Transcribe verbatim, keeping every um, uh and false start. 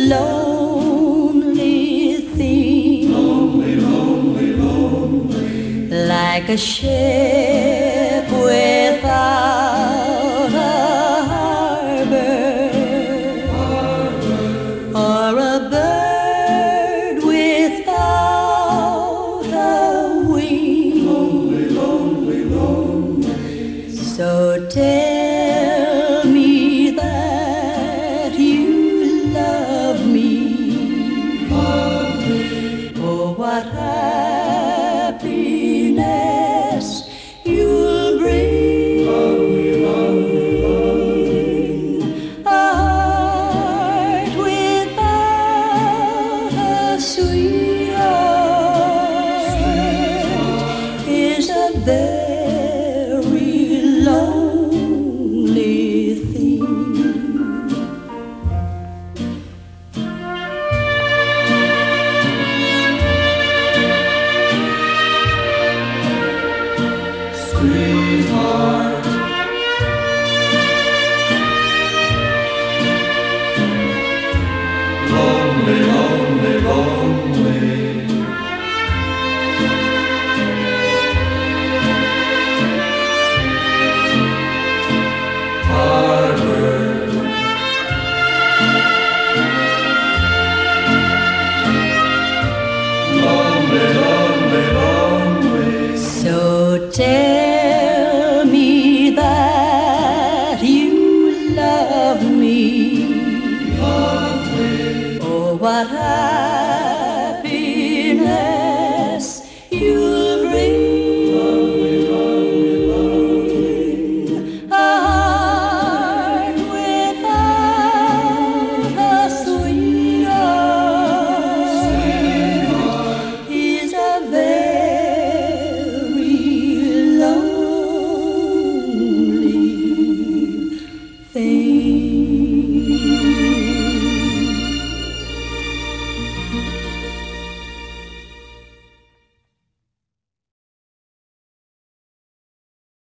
lonely thing, lonely, lonely, lonely, like a ship without a harbor, harbor, or a bird without a wing. lonely, lonely, lonely. So tell me that you love me. Love me. Oh, what happiness you'll bring. Love me, love me, love me. A heart without a sweetheart is a very lonely thing. Sweetheart, lonely, lonely, lonely. Harbor, lonely, lonely, lonely. So tell me that you love me. Love me. Oh, what